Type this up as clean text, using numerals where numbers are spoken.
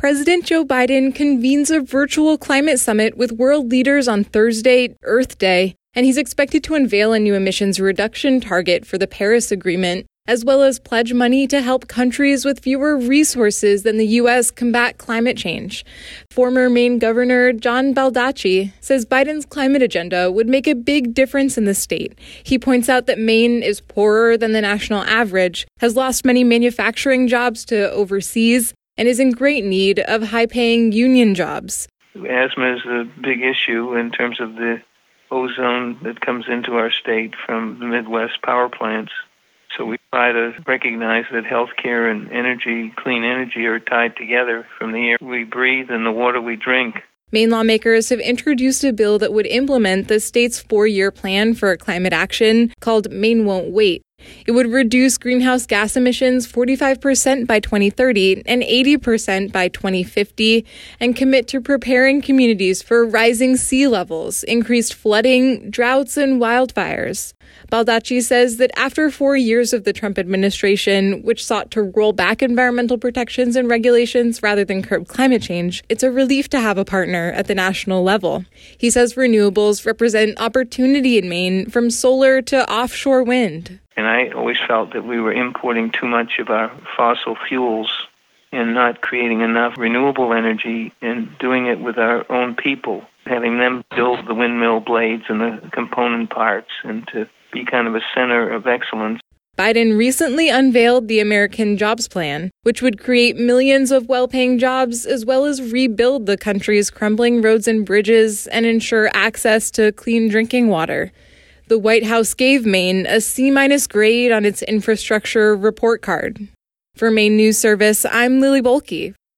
President Joe Biden convenes a virtual climate summit with world leaders on Thursday, Earth Day, and he's expected to unveil a new emissions reduction target for the Paris Agreement, as well as pledge money to help countries with fewer resources than the U.S. combat climate change. Former Maine Governor John Baldacci says Biden's climate agenda would make a big difference in the state. He points out that Maine is poorer than the national average, has lost many manufacturing jobs to overseas, and is in great need of high-paying union jobs. Asthma is a big issue in terms of the ozone that comes into our state from the Midwest power plants. So we try to recognize that healthcare and energy, clean energy, are tied together from the air we breathe and the water we drink. Maine lawmakers have introduced a bill that would implement the state's 4-year plan for climate action called Maine Won't Wait. It would reduce greenhouse gas emissions 45% by 2030 and 80% by 2050 and commit to preparing communities for rising sea levels, increased flooding, droughts, and wildfires. Baldacci says that after 4 years of the Trump administration, which sought to roll back environmental protections and regulations rather than curb climate change, it's a relief to have a partner at the national level. He says renewables represent opportunity in Maine, from solar to offshore wind. And I always felt that we were importing too much of our fossil fuels and not creating enough renewable energy and doing it with our own people, having them build the windmill blades and the component parts and to be kind of a center of excellence. Biden recently unveiled the American Jobs Plan, which would create millions of well-paying jobs as well as rebuild the country's crumbling roads and bridges and ensure access to clean drinking water. The White House gave Maine a C- grade on its infrastructure report card. For Maine News Service, I'm Lily Bolke.